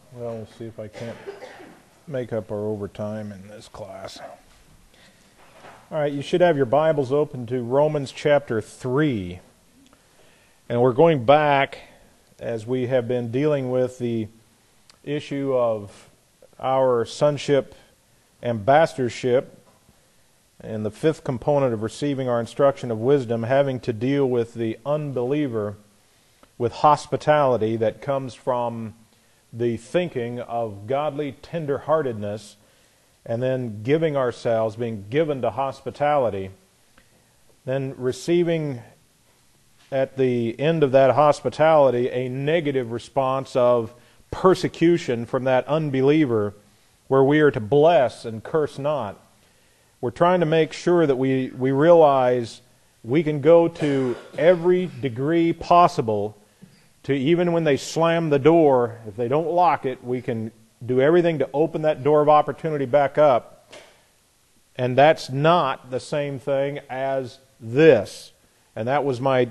Well, we'll see if I can't make up our overtime in this class. All right, you should have your Bibles open to Romans chapter 3. And we're going back as we have been dealing with the issue of our sonship ambassadorship and the fifth component of receiving our instruction of wisdom, having to deal with the unbeliever with hospitality that comes from the thinking of godly tenderheartedness and then giving ourselves, being given to hospitality, then receiving at the end of that hospitality a negative response of persecution from that unbeliever where we are to bless and curse not. We're trying to make sure that we realize we can go to every degree possible to, even when they slam the door, if they don't lock it, we can do everything to open that door of opportunity back up. And that's not the same thing as this. And that was my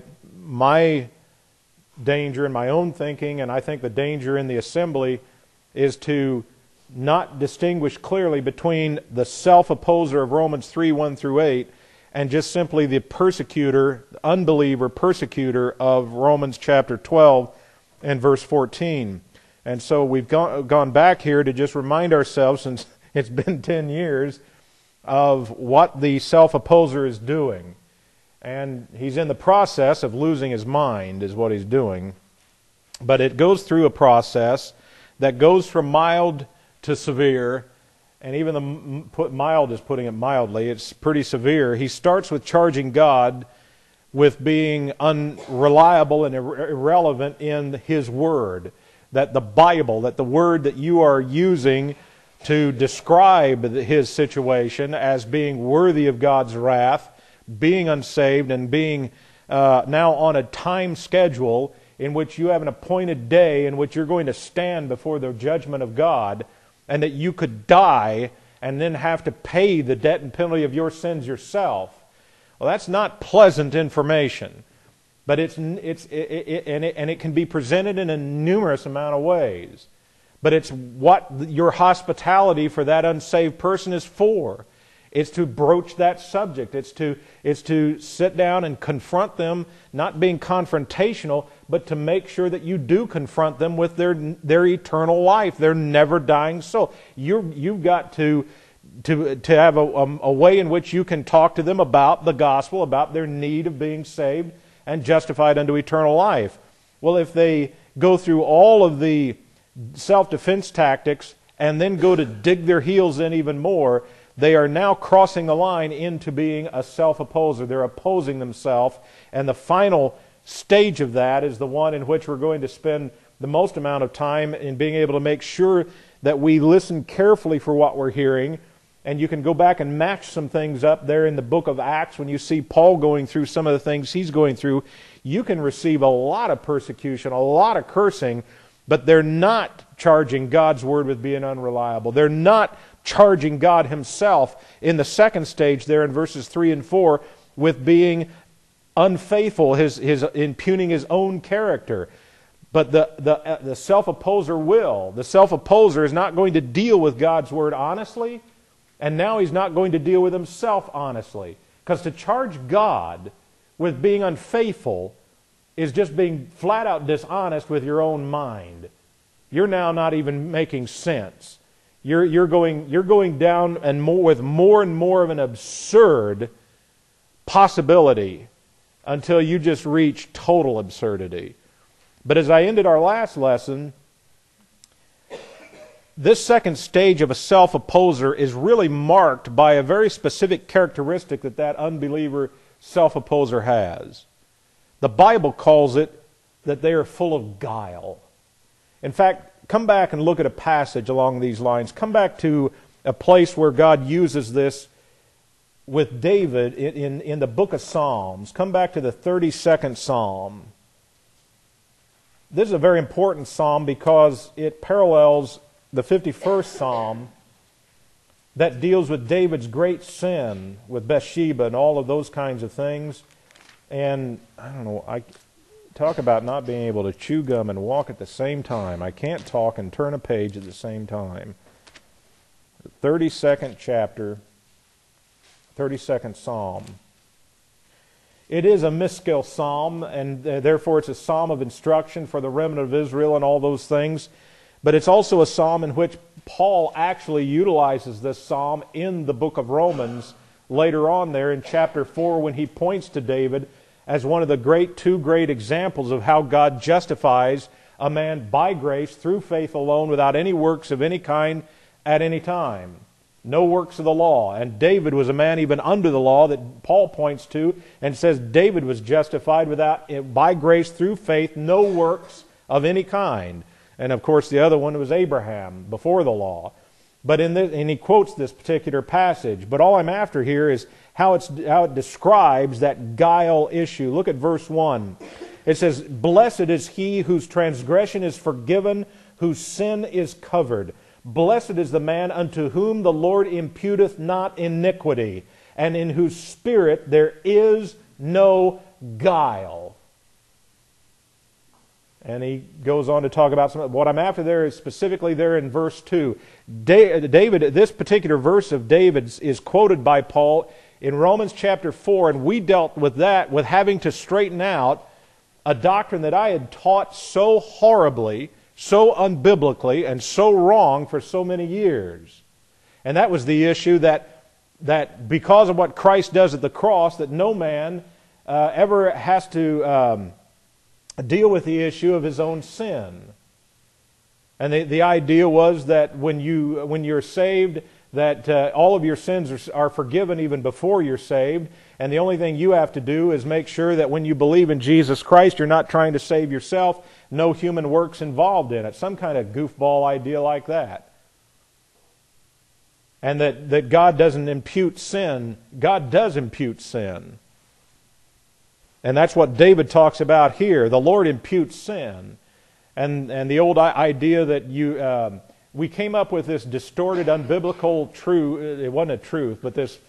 danger in my own thinking, and I think the danger in the assembly is to not distinguish clearly between the self-opposer of Romans 3, 1 through 8, and just simply the persecutor, unbeliever persecutor of Romans chapter 12 and verse 14. And so we've gone back here to just remind ourselves, since it's been 10 years, of what the self-opposer is doing. And he's in the process of losing his mind, is what he's doing. But it goes through a process that goes from mild to severe, and even mild is putting it mildly. It's pretty severe. He starts with charging God with being unreliable and irrelevant in His Word. That the Bible, that the Word that you are using to describe his situation as being worthy of God's wrath, being unsaved, and being now on a time schedule in which you have an appointed day in which you're going to stand before the judgment of God, and that you could die and then have to pay the debt and penalty of your sins yourself. Well, that's not pleasant information, but it can be presented in a numerous amount of ways. But it's what your hospitality for that unsaved person is for. It's to broach that subject. It's to sit down and confront them, not being confrontational, but to make sure that you do confront them with their eternal life, their never dying soul. You've got to have a way in which you can talk to them about the gospel, about their need of being saved and justified unto eternal life. Well, if they go through all of the self-defense tactics and then go to dig their heels in even more, they are now crossing the line into being a self-opposer. They're opposing themselves, and the final stage of that is the one in which we're going to spend the most amount of time in being able to make sure that we listen carefully for what we're hearing. And you can go back and match some things up there in the book of Acts when you see Paul going through some of the things he's going through. You can receive a lot of persecution, a lot of cursing, but they're not charging God's word with being unreliable. They're not charging God Himself in the second stage there in verses 3 and 4 with being unfaithful, his impugning His own character. But the self-opposer will. The self-opposer is not going to deal with God's word honestly, and now he's not going to deal with himself honestly. Because to charge God with being unfaithful is just being flat out dishonest with your own mind. You're now not even making sense. You're going down and more and more of an absurd possibility until you just reach total absurdity. But as I ended our last lesson, this second stage of a self-opposer is really marked by a very specific characteristic that unbeliever self-opposer has. The Bible calls it that they are full of guile. In fact, come back and look at a passage along these lines. Come back to a place where God uses this with David in the book of Psalms. Come back to the 32nd Psalm. This is a very important psalm because it parallels the 51st Psalm that deals with David's great sin with Bathsheba and all of those kinds of things. And I don't know, talk about not being able to chew gum and walk at the same time. I can't talk and turn a page at the same time. The 32nd chapter, 32nd Psalm. It is a Miskel psalm, and therefore it's a psalm of instruction for the remnant of Israel and all those things. But it's also a psalm in which Paul actually utilizes this psalm in the book of Romans later on there in chapter 4 when he points to David as one of the two great examples of how God justifies a man by grace through faith alone without any works of any kind at any time. No works of the law. And David was a man even under the law that Paul points to and says David was justified by grace through faith, no works of any kind. And of course the other one was Abraham before the law. But and he quotes this particular passage. But all I'm after here is how it describes that guile issue. Look at verse 1. It says, "Blessed is he whose transgression is forgiven, whose sin is covered. Blessed is the man unto whom the Lord imputeth not iniquity, and in whose spirit there is no guile." And he goes on to talk about what I'm after there is specifically there in verse 2. David, this particular verse of David's is quoted by Paul in Romans chapter 4, and we dealt with that, with having to straighten out a doctrine that I had taught so horribly, so unbiblically, and so wrong for so many years. And that was the issue that because of what Christ does at the cross, that no man ever has to deal with the issue of his own sin. And the idea was that when you're saved, that all of your sins are forgiven even before you're saved, and the only thing you have to do is make sure that when you believe in Jesus Christ, you're not trying to save yourself, no human works involved in it. Some kind of goofball idea like that. And that God doesn't impute sin. God does impute sin. And that's what David talks about here. The Lord imputes sin. And the old idea that we came up with this distorted, unbiblical truth. It wasn't a truth, but this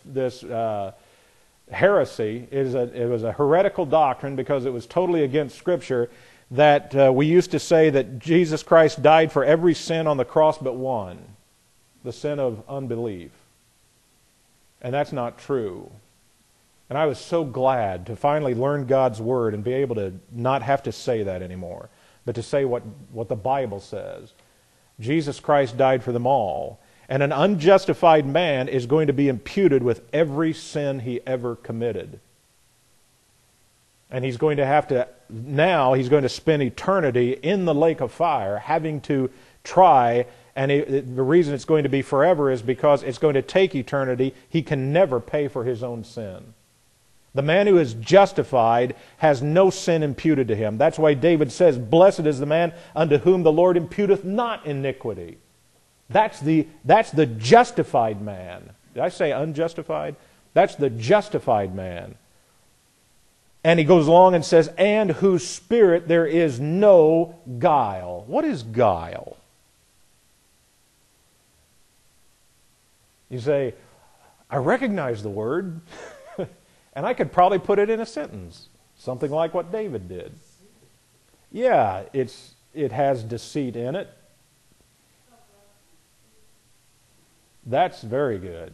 heresy. It was a heretical doctrine because it was totally against Scripture, that we used to say that Jesus Christ died for every sin on the cross but one, the sin of unbelief. And that's not true. And I was so glad to finally learn God's Word and be able to not have to say that anymore, but to say what the Bible says. Jesus Christ died for them all. And an unjustified man is going to be imputed with every sin he ever committed. And he's going to spend eternity in the lake of fire having to try, and the reason it's going to be forever is because it's going to take eternity. He can never pay for his own sin. The man who is justified has no sin imputed to him. That's why David says, "Blessed is the man unto whom the Lord imputeth not iniquity." That's the justified man. Did I say unjustified? That's the justified man. And he goes along and says, "And whose spirit there is no guile." What is guile? You say, "I recognize the word." And I could probably put it in a sentence, something like what David did. Yeah, it has deceit in it. That's very good.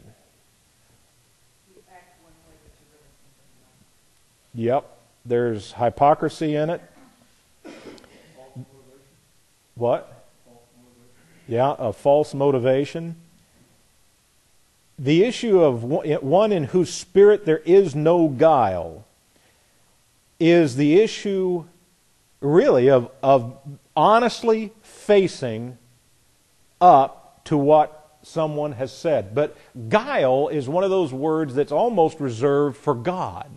Yep, there's hypocrisy in it. What? Yeah, a false motivation. The issue of one in whose spirit there is no guile is the issue really of honestly facing up to what someone has said. But guile is one of those words that's almost reserved for God,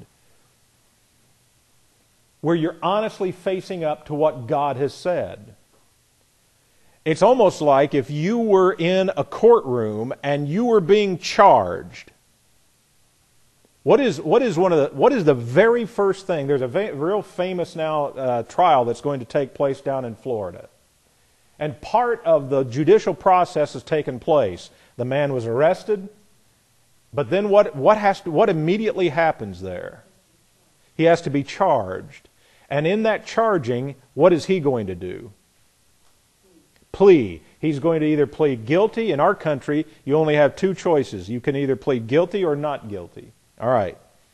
where you're honestly facing up to what God has said. It's almost like if you were in a courtroom and you were being charged. What is the very first thing? There's a real famous now trial that's going to take place down in Florida. And part of the judicial process has taken place. The man was arrested, but then what immediately happens there? He has to be charged. And in that charging, what is he going to do? Plea. He's going to either plead guilty. In our country, you only have two choices. You can either plead guilty or not guilty. All right.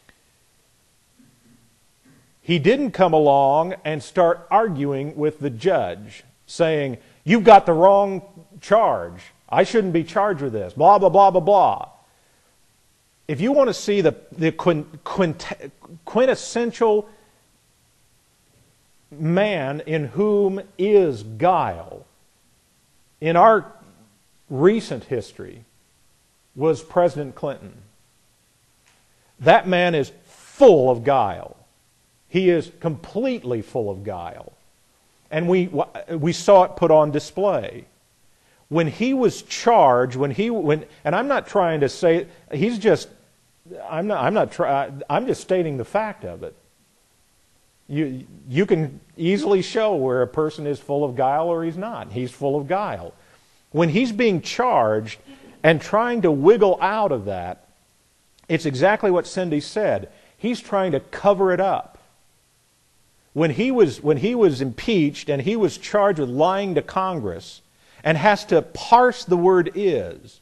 He didn't come along and start arguing with the judge, saying, "You've got the wrong charge. I shouldn't be charged with this. Blah, blah, blah, blah, blah." If you want to see the quintessential man in whom is guile, in our recent history, was President Clinton. That man is full of guile. He is completely full of guile. And we saw it put on display. When he was charged, and I'm not trying to say, I'm just stating the fact of it. You can easily show where a person is full of guile or he's not. He's full of guile. When he's being charged and trying to wiggle out of that, it's exactly what Cindy said. He's trying to cover it up. When he was impeached and he was charged with lying to Congress and has to parse the word "is,"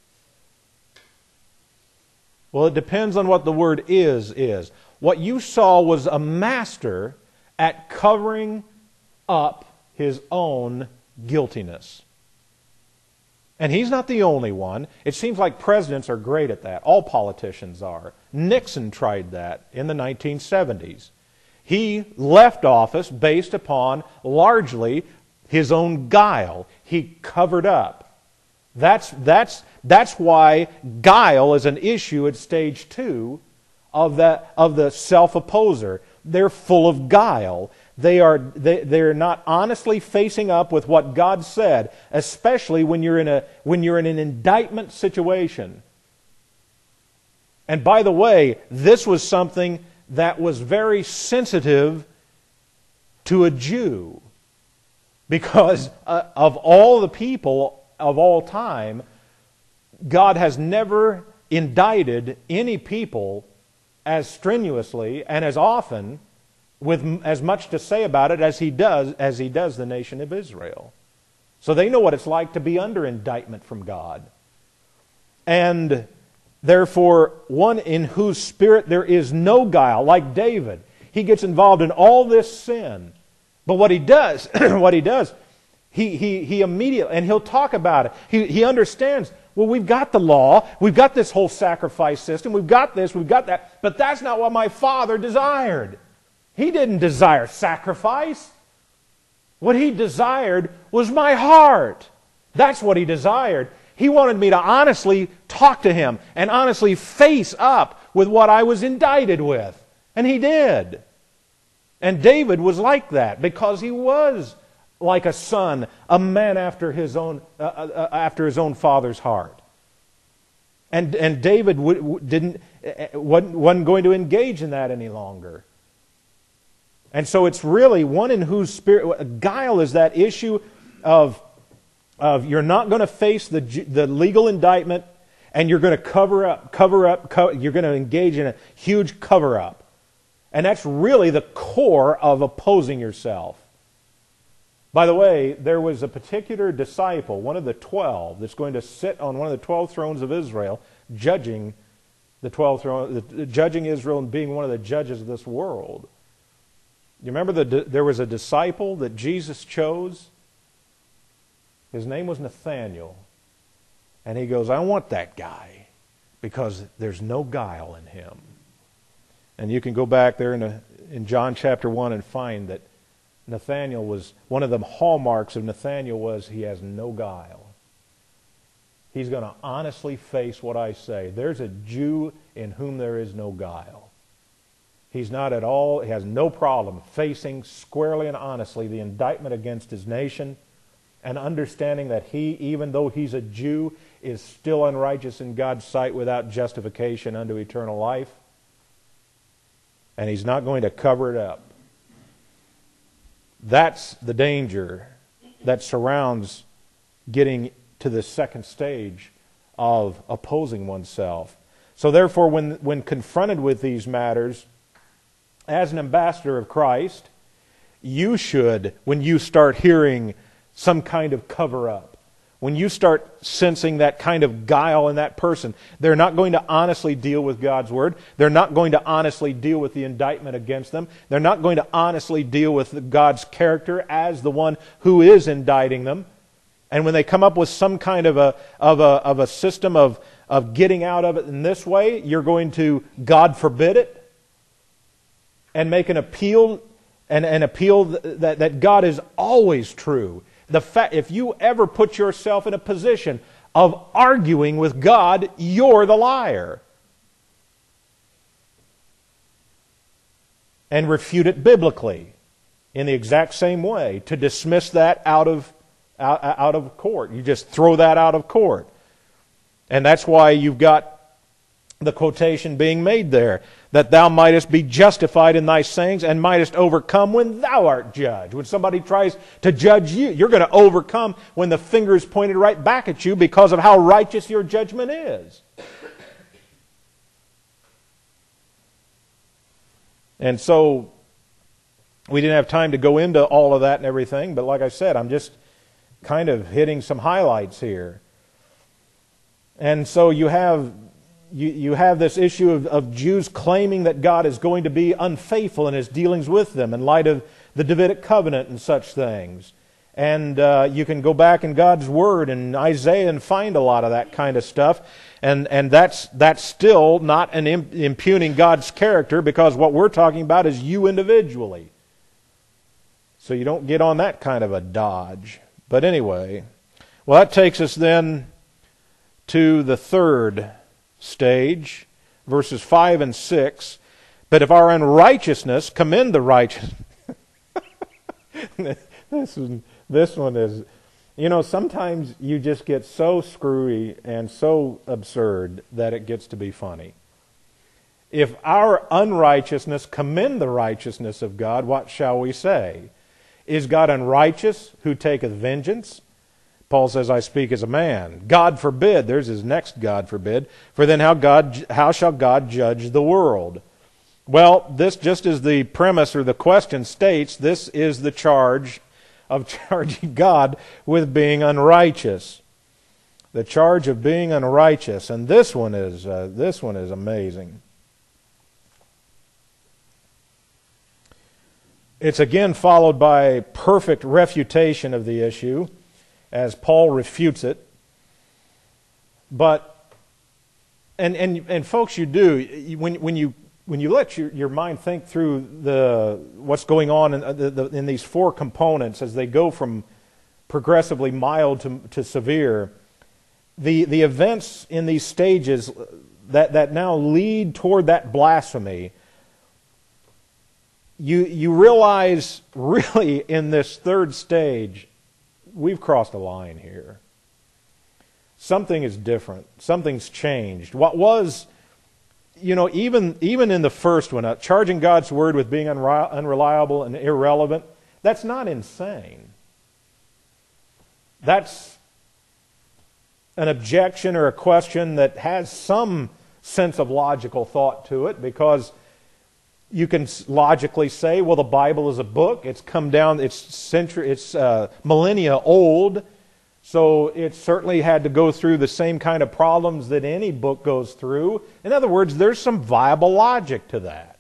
well, it depends on what the word is. What you saw was a master at covering up his own guiltiness. And he's not the only one. It seems like presidents are great at that. All politicians are. Nixon tried that in the 1970s. He left office based upon largely his own guile. He covered up. That's why guile is an issue at stage 2 of the self-opposer. They're full of guile. They're not honestly facing up with what God said, especially when you're in an indictment situation. And by the way, this was something that was very sensitive to a Jew, because of all the people of all time, God has never indicted any people as strenuously and as often with as much to say about it as he does the nation of Israel. So they know what it's like to be under indictment from God. And therefore, one in whose spirit there is no guile, like David. He gets involved in all this sin. But what he does, he immediately, and he'll talk about it. He understands, well, we've got the law, we've got this whole sacrifice system, we've got this, we've got that, but that's not what my father desired. He didn't desire sacrifice. What he desired was my heart. That's what he desired. He wanted me to honestly talk to him and honestly face up with what I was indicted with. And he did. And David was like that because he was like a son, a man after his own father's heart. And David wasn't going to engage in that any longer. And so it's really one in whose spirit, guile is that issue of you're not going to face the legal indictment, and you're going to cover up. You're going to engage in a huge cover-up. And that's really the core of opposing yourself. By the way, there was a particular disciple, one of the 12, that's going to sit on one of the 12 thrones of Israel, judging Israel and being one of the judges of this world. You remember there was a disciple that Jesus chose? His name was Nathaniel. And he goes, I want that guy because there's no guile in him. And you can go back there in John chapter 1 and find that Nathaniel was, one of the hallmarks of Nathaniel was he has no guile. He's going to honestly face what I say. There's a Jew in whom there is no guile. He has no problem facing squarely and honestly the indictment against his nation and understanding that he, even though he's a Jew, is still unrighteous in God's sight without justification unto eternal life. And he's not going to cover it up. That's the danger that surrounds getting to the second stage of opposing oneself. So therefore, when confronted with these matters, as an ambassador of Christ, you should when you start hearing some kind of cover-up. When you start sensing that kind of guile in that person, they're not going to honestly deal with God's Word. They're not going to honestly deal with the indictment against them. They're not going to honestly deal with God's character as the one who is indicting them. And when they come up with some kind of a system of getting out of it in this way, you're going to, God forbid it, and make an appeal, an appeal that God is always true. If you ever put yourself in a position of arguing with God, you're the liar. And refute it biblically in the exact same way. To dismiss that out of court. You just throw that out of court. And that's why you've got the quotation being made there, that thou mightest be justified in thy sayings and mightest overcome when thou art judged. When somebody tries to judge you, you're going to overcome when the finger is pointed right back at you because of how righteous your judgment is. And so, we didn't have time to go into all of that and everything, but like I said, I'm just kind of hitting some highlights here. And so you have this issue of Jews claiming that God is going to be unfaithful in His dealings with them in light of the Davidic covenant and such things. And you can go back in God's Word in Isaiah and find a lot of that kind of stuff. And that's still not an impugning God's character, because what we're talking about is you individually. So you don't get on that kind of a dodge. But anyway, well, that takes us then to the third stage, verses 5 and 6. But if our unrighteousness commend the righteous... This one is... sometimes you just get so screwy and so absurd that it gets to be funny. If our unrighteousness commend the righteousness of God, what shall we say? Is God unrighteous who taketh vengeance? Paul says, I speak as a man. God forbid. There's his next God forbid. For then how shall God judge the world? Well, this, just as the premise or the question states, this is the charge of charging God with being unrighteous. The charge of being unrighteous. And this one is amazing. It's again followed by perfect refutation of the issue, as Paul refutes it. But, and folks, you do, when you let your mind think through what's going on in these four components as they go from progressively mild to severe, the events in these stages that now lead toward that blasphemy, you realize really in this third stage, we've crossed a line here. Something is different. Something's changed. What was, even in the first one, charging God's Word with being unreliable and irrelevant, that's not insane. That's an objection or a question that has some sense of logical thought to it, because you can logically say, well, the Bible is a book. It's come down, it's millennia old, so it certainly had to go through the same kind of problems that any book goes through. In other words, there's some viable logic to that.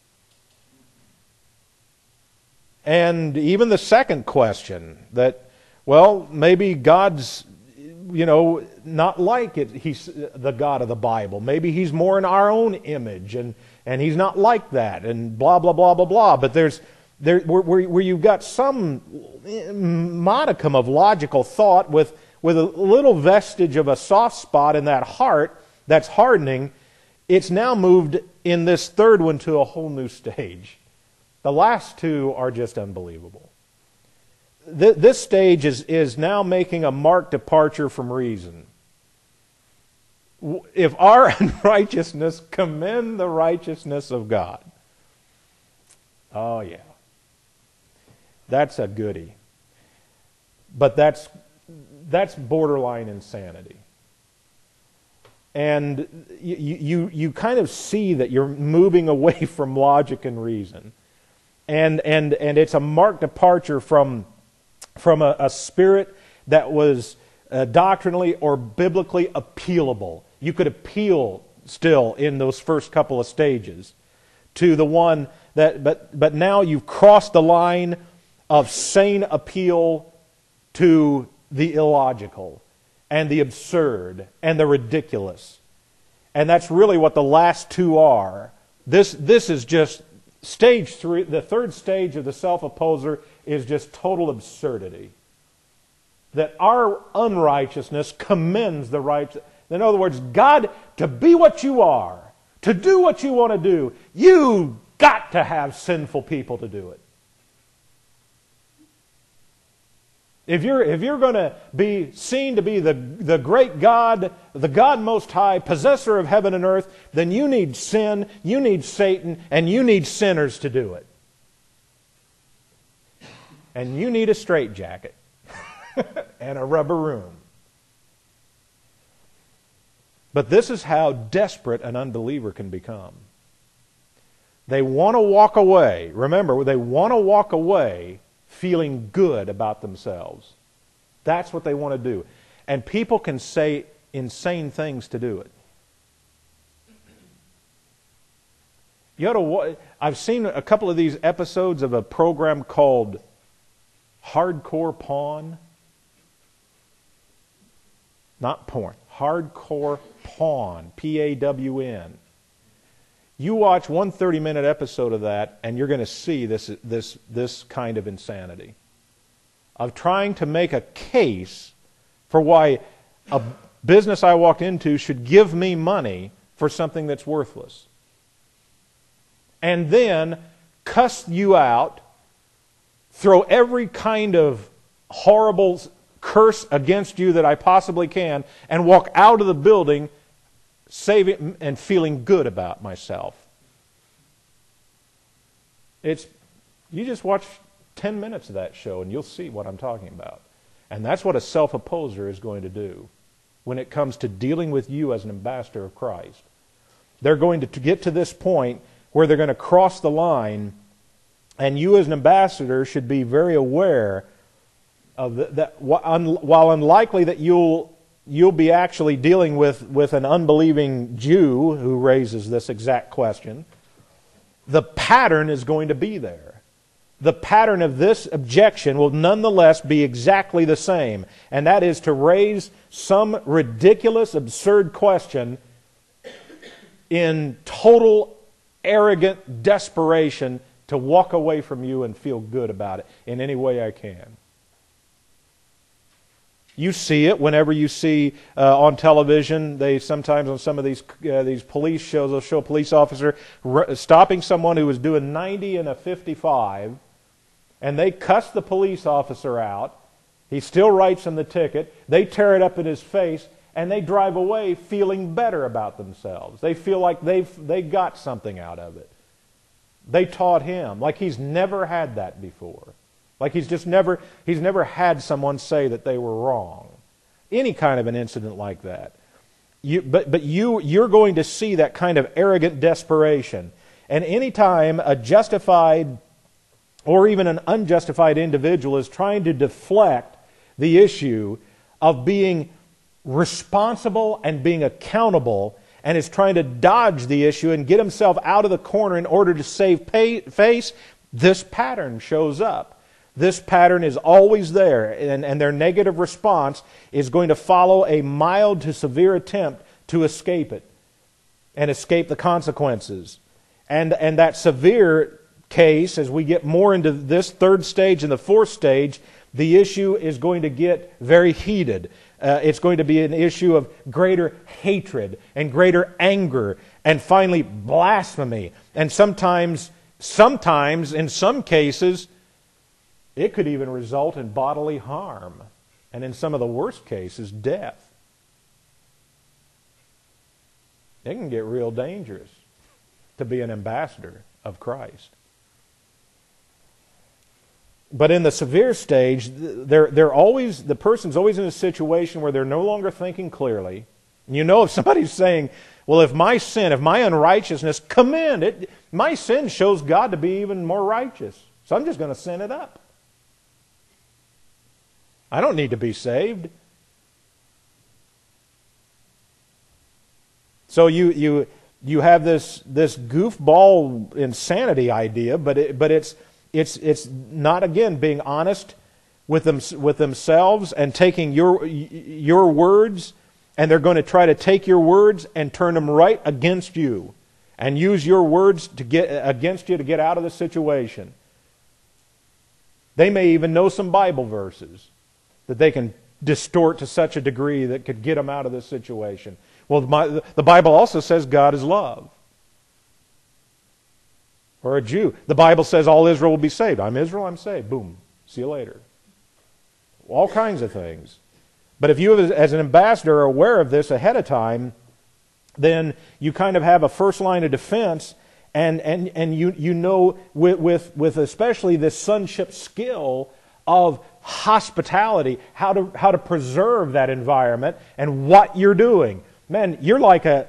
And even the second question, that, well, maybe God's, not like it. He's the God of the Bible. Maybe He's more in our own image, and He's not like that, and blah, blah, blah, blah, blah. But where you've got some modicum of logical thought with a little vestige of a soft spot in that heart that's hardening, it's now moved in this third one to a whole new stage. The last two are just unbelievable. This stage is now making a marked departure from reason. If our unrighteousness commend the righteousness of God, oh yeah, that's a goodie. But that's borderline insanity. And you kind of see that you're moving away from logic and reason. And it's a marked departure from a spirit that was doctrinally or biblically appealable. You could appeal still in those first couple of stages to the one that, but now you've crossed the line of sane appeal to the illogical and the absurd and the ridiculous. And that's really what the last two are. This is just stage 3. The third stage of the self-opposer is just total absurdity. That our unrighteousness commends the righteous. In other words, God, to be what you are, to do what you want to do, you got to have sinful people to do it. If you're going to be seen to be the great God, the God Most High, possessor of heaven and earth, then you need sin, you need Satan, and you need sinners to do it. And you need a straitjacket and a rubber room. But this is how desperate an unbeliever can become. They want to walk away. Remember, they want to walk away feeling good about themselves. That's what they want to do. And people can say insane things to do it. I've seen a couple of these episodes of a program called Hardcore Pawn. Not porn. Hardcore Pawn. P-A-W-N. You watch one 30-minute episode of that, and you're going to see this kind of insanity of trying to make a case for why a business I walked into should give me money for something that's worthless, and then cuss you out, throw every kind of horrible curse against you that I possibly can, and walk out of the building saving and feeling good about myself. You just watch 10 minutes of that show and you'll see what I'm talking about. And that's what a self-opposer is going to do when it comes to dealing with you as an ambassador of Christ. They're going to get to this point where they're going to cross the line, and you as an ambassador should be very aware of that. While unlikely that you'll be actually dealing with an unbelieving Jew who raises this exact question, the pattern is going to be there. The pattern of this objection will nonetheless be exactly the same, and that is to raise some ridiculous, absurd question in total, arrogant desperation to walk away from you and feel good about it in any way I can. You see it whenever you see on television. They sometimes on some of these police shows, they'll show a police officer stopping someone who was doing 90 in a 55, and they cuss the police officer out. He still writes them the ticket. They tear it up in his face, and they drive away feeling better about themselves. They feel like they got something out of it. They taught him, like he's never had that before. Like he's never had someone say that they were wrong. Any kind of an incident like that. But you're going to see that kind of arrogant desperation. And any time a justified or even an unjustified individual is trying to deflect the issue of being responsible and being accountable, and is trying to dodge the issue and get himself out of the corner in order to save face, this pattern shows up. This pattern is always there, and their negative response is going to follow a mild to severe attempt to escape it and escape the consequences. And that severe case, as we get more into this third stage and the fourth stage, the issue is going to get very heated. It's going to be an issue of greater hatred and greater anger and finally blasphemy. And sometimes, in some cases, it could even result in bodily harm, and in some of the worst cases, death. It can get real dangerous to be an ambassador of Christ. But in the severe stage, the person's always in a situation where they're no longer thinking clearly. And you know if somebody's saying, Well, if my sin, if my unrighteousness, commend it, my sin shows God to be even more righteous. So I'm just going to sin it up. I don't need to be saved. So you have this goofball insanity idea, but it's not, again, being honest with themselves and taking your words, and they're going to try to take your words and turn them right against you and use your words to get against you to get out of the situation. They may even know some Bible verses that they can distort to such a degree that could get them out of this situation. Well, the Bible also says God is love. Or a Jew. The Bible says all Israel will be saved. I'm Israel, I'm saved. Boom. See you later. All kinds of things. But if you, as an ambassador, are aware of this ahead of time, then you kind of have a first line of defense, and you know with especially this sonship skill of hospitality, how to preserve that environment and what you're doing. Man, you're like a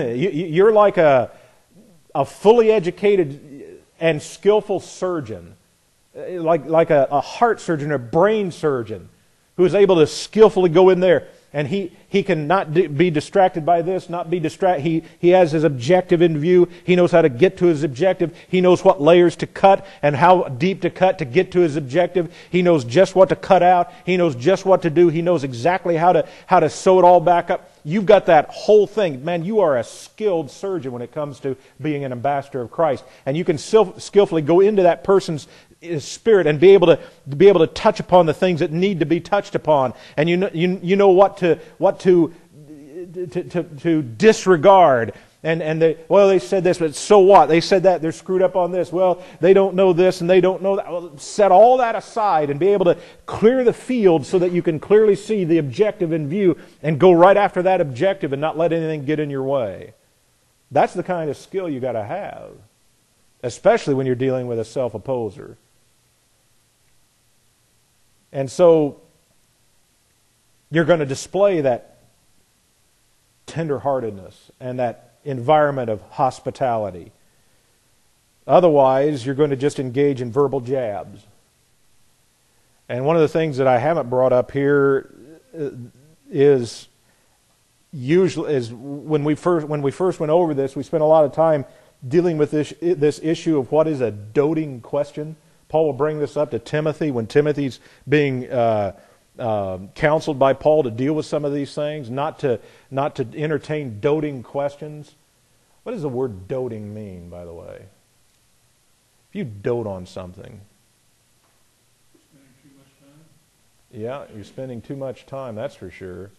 fully educated and skillful surgeon, like a heart surgeon, a brain surgeon, who is able to skillfully go in there, and he can not be distracted by this, not be distracted. He has his objective in view. He knows how to get to his objective. He knows what layers to cut and how deep to cut to get to his objective. He knows just what to cut out. He knows just what to do. He knows exactly how to sew it all back up. You've got that whole thing. Man, you are a skilled surgeon when it comes to being an ambassador of Christ. And you can skillfully go into that person's spirit and be able to touch upon the things that need to be touched upon. And you know what to disregard. And they said this, but so what? They said that, they're screwed up on this. Well, they don't know this and they don't know that. Well, set all that aside and be able to clear the field so that you can clearly see the objective in view and go right after that objective and not let anything get in your way. That's the kind of skill you got to have, especially when you're dealing with a self-opposer. And so you're going to display that tenderheartedness and that environment of hospitality. Otherwise, you're going to just engage in verbal jabs. And one of the things that I haven't brought up here is when we first went over this, we spent a lot of time dealing with this issue of what is a doting question. Paul will bring this up to Timothy when Timothy's being counseled by Paul to deal with some of these things, not to entertain doting questions. What does the word doting mean, by the way? If you dote on something, spending too much time? Yeah, you're spending too much time, that's for sure.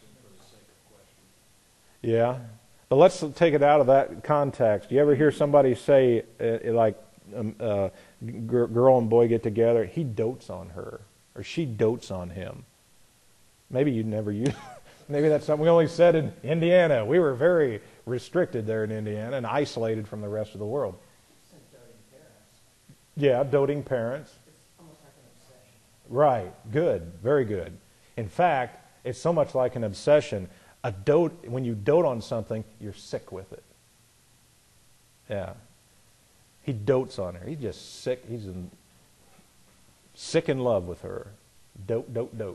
Yeah, but let's take it out of that context. You ever hear somebody say, like, girl and boy get together, he dotes on her, or she dotes on him? Maybe you'd never use. Maybe that's something we only said in Indiana. We were very restricted there in Indiana and isolated from the rest of the world. Doting parents. Yeah, doting parents. It's almost like an obsession. Right. Good. Very good. In fact, it's so much like an obsession. When you dote on something, you're sick with it. Yeah. He dotes on her. He's just sick. He's sick in love with her. Dote, dote, dote.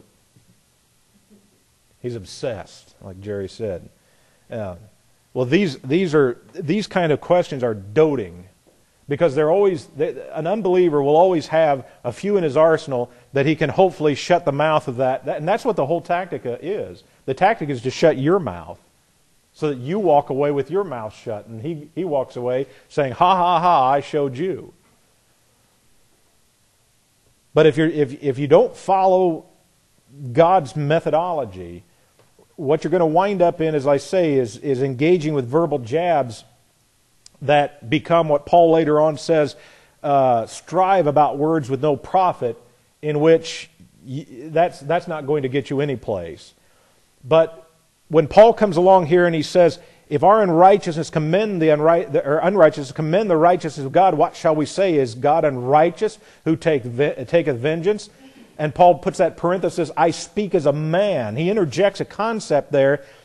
He's obsessed, like Jerry said. Well, these kind of questions are doting, because an unbeliever will always have a few in his arsenal that he can hopefully shut the mouth of that. And that's what the whole tactic is. The tactic is to shut your mouth, so that you walk away with your mouth shut, and he walks away saying, "Ha ha ha! I showed you." But if you don't follow God's methodology, what you're going to wind up in, as I say, is engaging with verbal jabs that become what Paul later on says, strive about words with no profit, in which that's not going to get you any place. But when Paul comes along here and he says, if our unrighteousness commend the unrighteousness commend the righteousness of God, what shall we say? Is God unrighteous who taketh vengeance? And Paul puts that parenthesis, I speak as a man. He interjects a concept there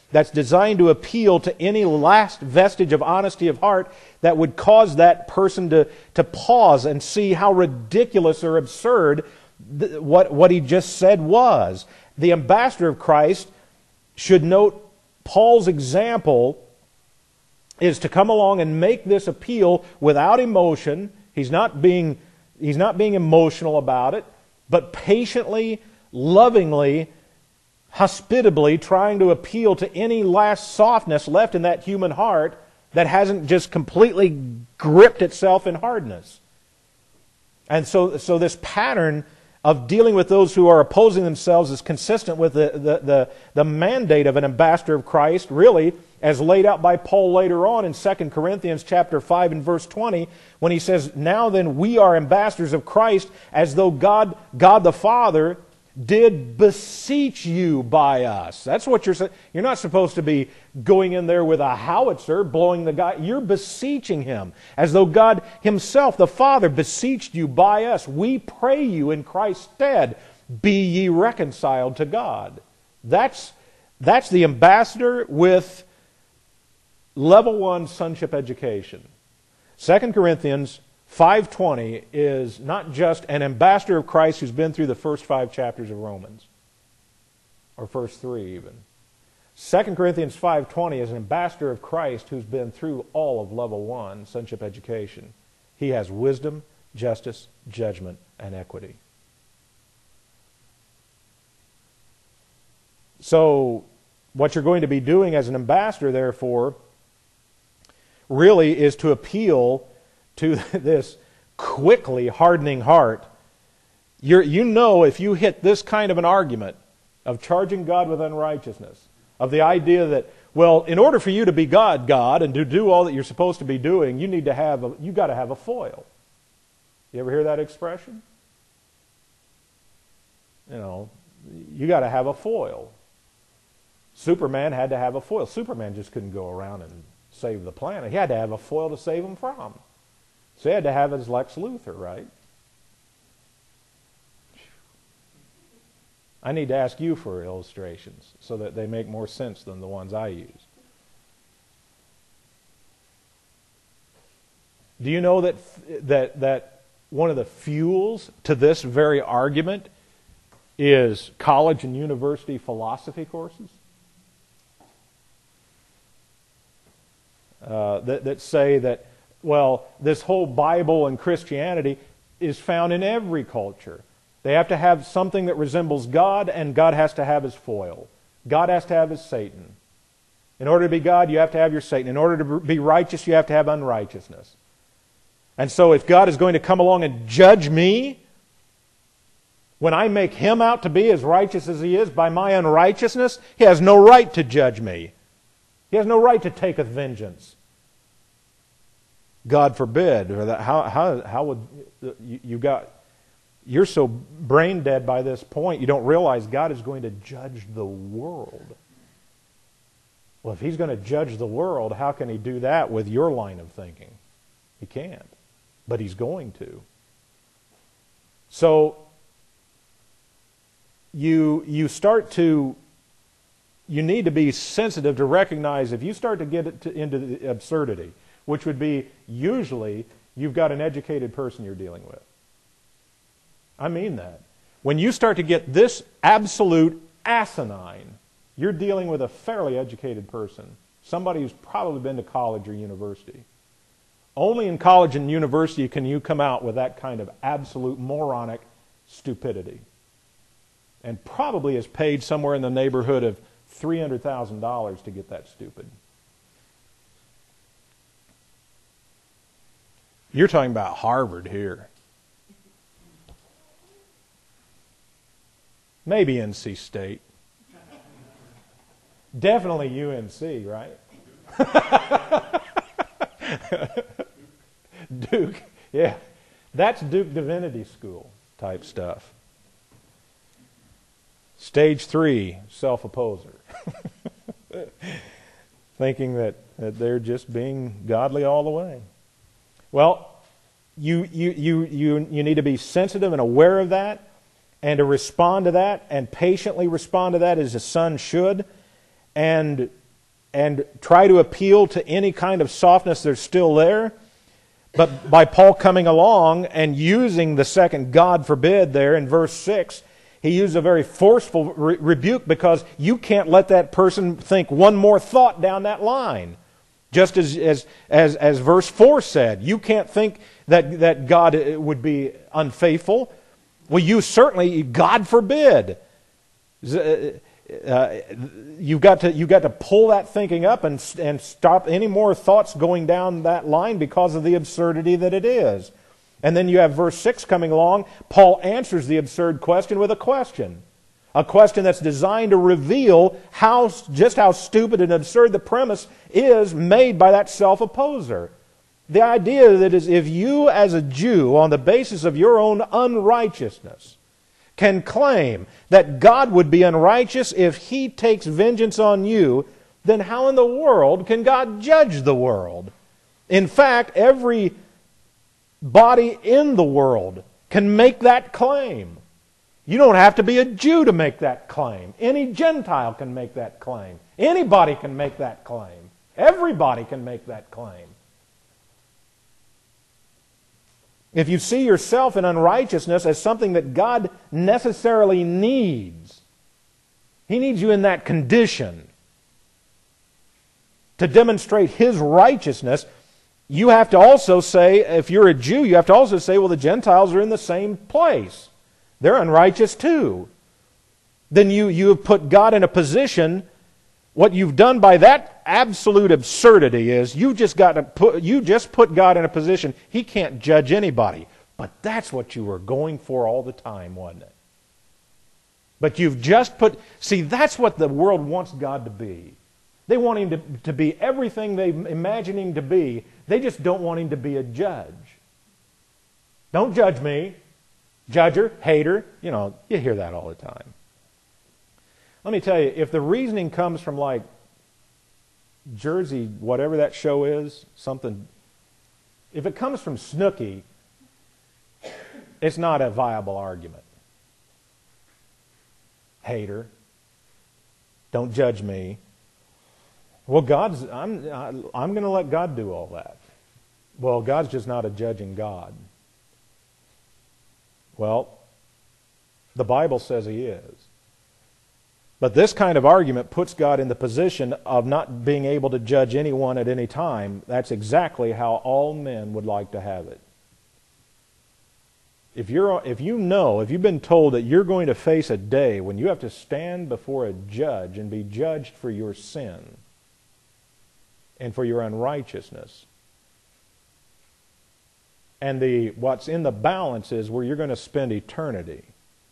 that's designed to appeal to any last vestige of honesty of heart that would cause that person to pause and see how ridiculous or absurd what he just said was. The ambassador of Christ should note Paul's example is to come along and make this appeal without emotion. He's not being emotional about it, but patiently, lovingly, hospitably trying to appeal to any last softness left in that human heart that hasn't just completely gripped itself in hardness. And so this pattern of dealing with those who are opposing themselves is consistent with the mandate of an ambassador of Christ, really, as laid out by Paul later on in 2 Corinthians chapter 5 and verse 20, when he says, "Now then we are ambassadors of Christ, as though God the Father did beseech you by us." That's what you're saying. You're not supposed to be going in there with a howitzer, blowing the guy. You're beseeching Him, as though God Himself, the Father, beseeched you by us. We pray you in Christ's stead, be ye reconciled to God. That's the ambassador with level 1 sonship education. 2 Corinthians 5:20 is not just an ambassador of Christ who's been through the first 5 chapters of Romans, or first 3 even. 2 Corinthians 5:20 is an ambassador of Christ who's been through all of level 1 sonship education. He has wisdom, justice, judgment, and equity. So what you're going to be doing as an ambassador, therefore, really is to appeal to this quickly hardening heart. You know, if you hit this kind of an argument of charging God with unrighteousness, of the idea that, well, in order for you to be God, and to do all that you're supposed to be doing, you got to have a foil. You ever hear that expression? You know, you got to have a foil. Superman had to have a foil. Superman just couldn't go around and save the planet. He had to have a foil to save him from. So he had to have his Lex Luthor, right? I need to ask you for illustrations so that they make more sense than the ones I use. Do you know that one of the fuels to this very argument is college and university philosophy courses? That say that, well, this whole Bible and Christianity is found in every culture. They have to have something that resembles God, and God has to have His foil. God has to have His Satan. In order to be God, you have to have your Satan. In order to be righteous, you have to have unrighteousness. And so if God is going to come along and judge me, when I make Him out to be as righteous as He is by my unrighteousness, He has no right to judge me. He has no right to taketh vengeance. God forbid. How would you're so brain dead by this point, you don't realize God is going to judge the world. Well, if He's going to judge the world, how can He do that with your line of thinking? He can't. But He's going to. So you need to be sensitive to recognize if you start to get into the absurdity, which would be usually you've got an educated person you're dealing with. I mean that. When you start to get this absolute asinine, you're dealing with a fairly educated person, somebody who's probably been to college or university. Only in college and university can you come out with that kind of absolute moronic stupidity. And probably is paid somewhere in the neighborhood of $300,000 to get that stupid. You're talking about Harvard here. Maybe NC State. Definitely UNC, right? Duke, yeah. That's Duke Divinity School type stuff. Stage 3, self-opposer. Thinking that they're just being godly all the way. Well, you need to be sensitive and aware of that, and to respond to that, and patiently respond to that as a son should. And and try to appeal to any kind of softness that's still there. But by Paul coming along and using the second God forbid there in verse 6, he used a very forceful rebuke, because you can't let that person think one more thought down that line. Just as verse 4 said, you can't think that God would be unfaithful. Well, you certainly, God forbid. You've got to pull that thinking up and stop any more thoughts going down that line because of the absurdity that it is. And then you have verse 6 coming along. Paul answers the absurd question with a question. A question that's designed to reveal just how stupid and absurd the premise is made by that self-opposer. The idea that is, if you as a Jew, on the basis of your own unrighteousness, can claim that God would be unrighteous if He takes vengeance on you, then how in the world can God judge the world? In fact, every body in the world can make that claim. You don't have to be a Jew to make that claim. Any Gentile can make that claim. Anybody can make that claim. Everybody can make that claim. If you see yourself in unrighteousness as something that God necessarily needs, He needs you in that condition to demonstrate His righteousness. You have to also say, if you're a Jew, you have to also say, well, the Gentiles are in the same place. They're unrighteous too. Then you have put God in a position. What you've done by that absolute absurdity is you just put God in a position He can't judge anybody. But that's what you were going for all the time, wasn't it? But you've just see, that's what the world wants God to be. They want Him to be everything they imagine Him to be. They just don't want Him to be a judge. Don't judge me. Judger, hater, you hear that all the time. Let me tell you, if the reasoning comes from like Jersey, whatever that show is, something, if it comes from Snooki, it's not a viable argument. Hater, don't judge me. Well, I'm going to let God do all that. Well, God's just not a judging God. Well, the Bible says He is. But this kind of argument puts God in the position of not being able to judge anyone at any time. That's exactly how all men would like to have it. If you've been told that you're going to face a day when you have to stand before a judge and be judged for your sin and for your unrighteousness, and what's in the balance is where you're going to spend eternity.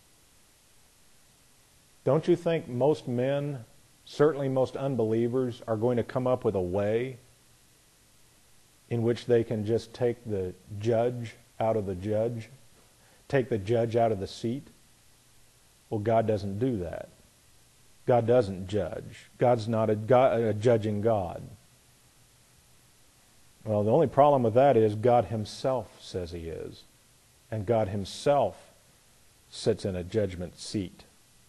Don't you think most men, certainly most unbelievers, are going to come up with a way in which they can just take the judge out of the judge, take the judge out of the seat? Well, God doesn't do that. God doesn't judge. God's not a judging God. Well, the only problem with that is God Himself says He is. And God Himself sits in a judgment seat.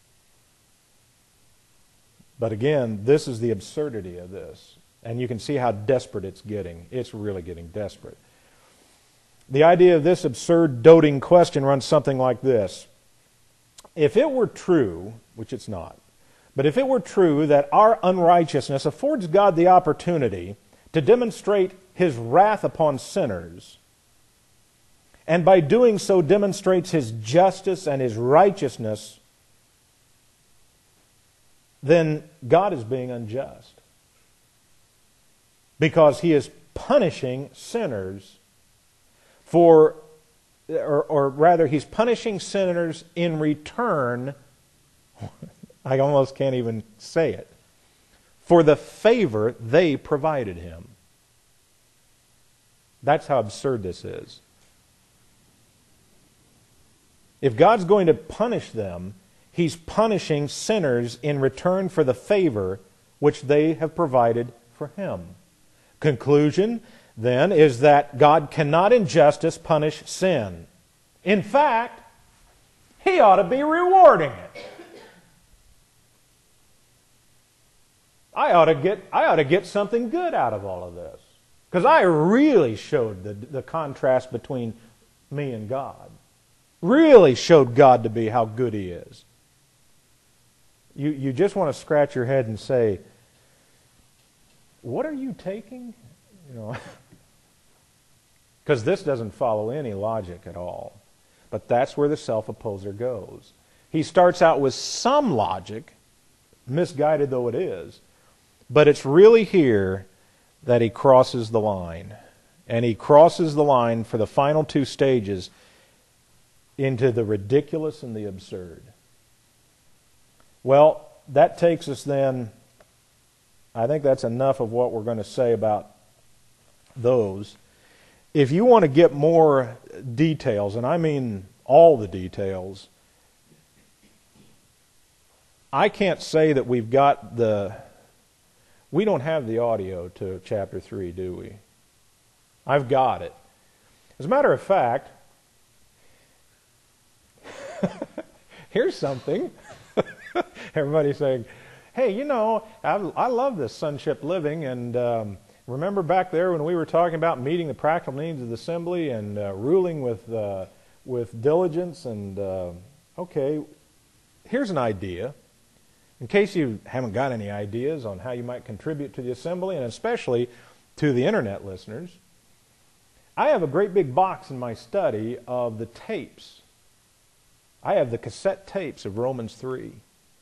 But again, this is the absurdity of this. And you can see how desperate it's getting. It's really getting desperate. The idea of this absurd, doting question runs something like this. If it were true, which it's not, but if it were true that our unrighteousness affords God the opportunity to demonstrate His wrath upon sinners, and by doing so demonstrates His justice and His righteousness, then God is being unjust. Because He is punishing sinners or rather, He's punishing sinners in return, I almost can't even say it, for the favor they provided Him. That's how absurd this is. If God's going to punish them, He's punishing sinners in return for the favor which they have provided for Him. Conclusion, then, is that God cannot in justice punish sin. In fact, He ought to be rewarding it. I ought to get something good out of all of this. Because I really showed the contrast between me and God. Really showed God to be how good He is. You just want to scratch your head and say, what are you taking? Because this doesn't follow any logic at all. But that's where the self-opposer goes. He starts out with some logic, misguided though it is, but it's really here that he crosses the line. And he crosses the line for the final two stages into the ridiculous and the absurd. Well, that takes us then, I think that's enough of what we're going to say about those. If you want to get more details, and I mean all the details, I can't say that we don't have the audio to chapter 3, do we? I've got it. As a matter of fact, here's something. Everybody's saying, hey, I love this sonship living, and remember back there when we were talking about meeting the practical needs of the assembly and ruling with diligence, and okay, here's an idea. In case you haven't got any ideas on how you might contribute to the assembly, and especially to the internet listeners, I have a great big box in my study of the tapes. I have the cassette tapes of Romans 3.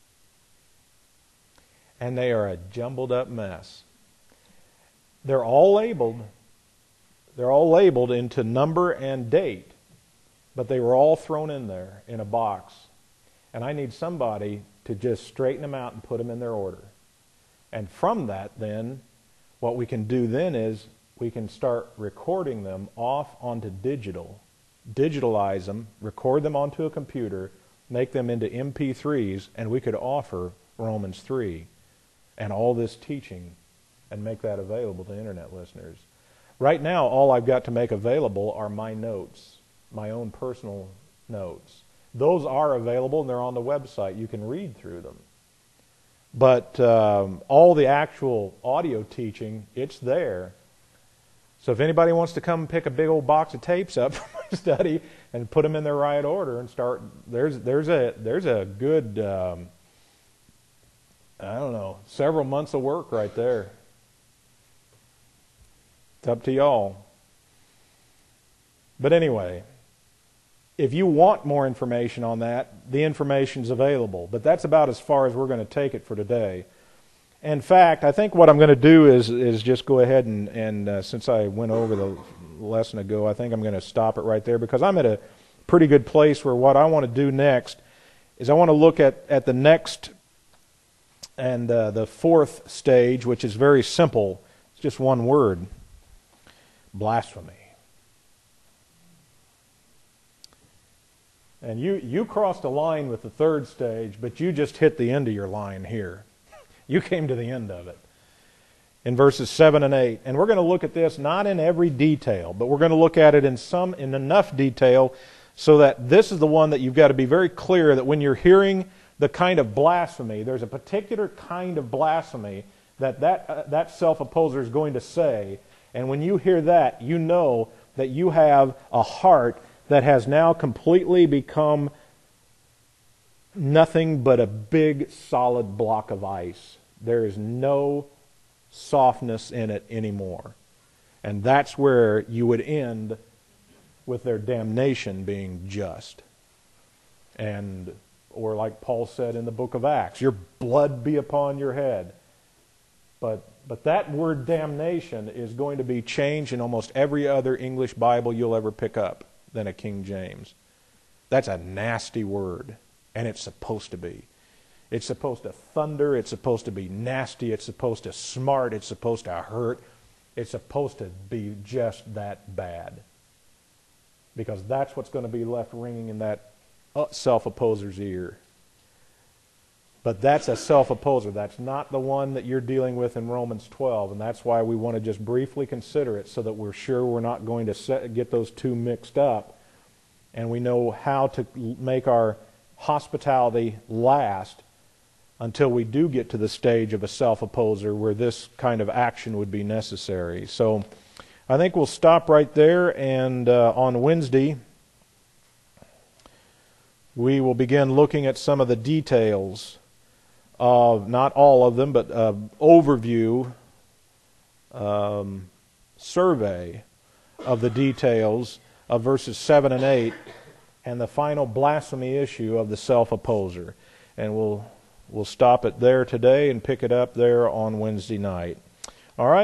And they are a jumbled up mess. They're all labeled. They're all labeled into number and date. But they were all thrown in there in a box. And I need somebody to just straighten them out and put them in their order. And from that then, what we can do then is we can start recording them off onto digital, digitalize them, record them onto a computer, make them into MP3s, and we could offer Romans 3 and all this teaching and make that available to internet listeners. Right now, all I've got to make available are my notes, my own personal notes. Those are available and they're on the website. You can read through them. But all the actual audio teaching, it's there. So if anybody wants to come pick a big old box of tapes up from my study and put them in their right order and start, there's a good, several months of work right there. It's up to y'all. But anyway, if you want more information on that, the information's available. But that's about as far as we're going to take it for today. In fact, I think what I'm going to do is just go ahead and since I went over the lesson ago, I think I'm going to stop it right there because I'm at a pretty good place where what I want to do next is I want to look at the next and the fourth stage, which is very simple. It's just one word: blasphemy. And you crossed a line with the third stage, but you just hit the end of your line here. You came to the end of it in verses 7 and 8. And we're going to look at this not in every detail, but we're going to look at it in enough detail so that this is the one that you've got to be very clear that when you're hearing the kind of blasphemy, there's a particular kind of blasphemy that self-opposer is going to say. And when you hear that, you know that you have a heart that has now completely become nothing but a big solid block of ice. There is no softness in it anymore. And that's where you would end with their damnation being just. Or like Paul said in the book of Acts, your blood be upon your head. But that word damnation is going to be changed in almost every other English Bible you'll ever pick up than a King James. That's a nasty word. And it's supposed to be. It's supposed to thunder. It's supposed to be nasty. It's supposed to smart. It's supposed to hurt. It's supposed to be just that bad. Because that's what's going to be left ringing in that self-opposer's ear. But that's a self-opposer. That's not the one that you're dealing with in Romans 12. And that's why we want to just briefly consider it so that we're sure we're not going to get those two mixed up. And we know how to make our hospitality last until we do get to the stage of a self-opposer where this kind of action would be necessary. So I think we'll stop right there, and on Wednesday we will begin looking at some of the details of, not all of them, but overview survey of the details of verses 7 and 8 and the final blasphemy issue of the self-opposer. And we'll stop it there today and pick it up there on Wednesday night. All right.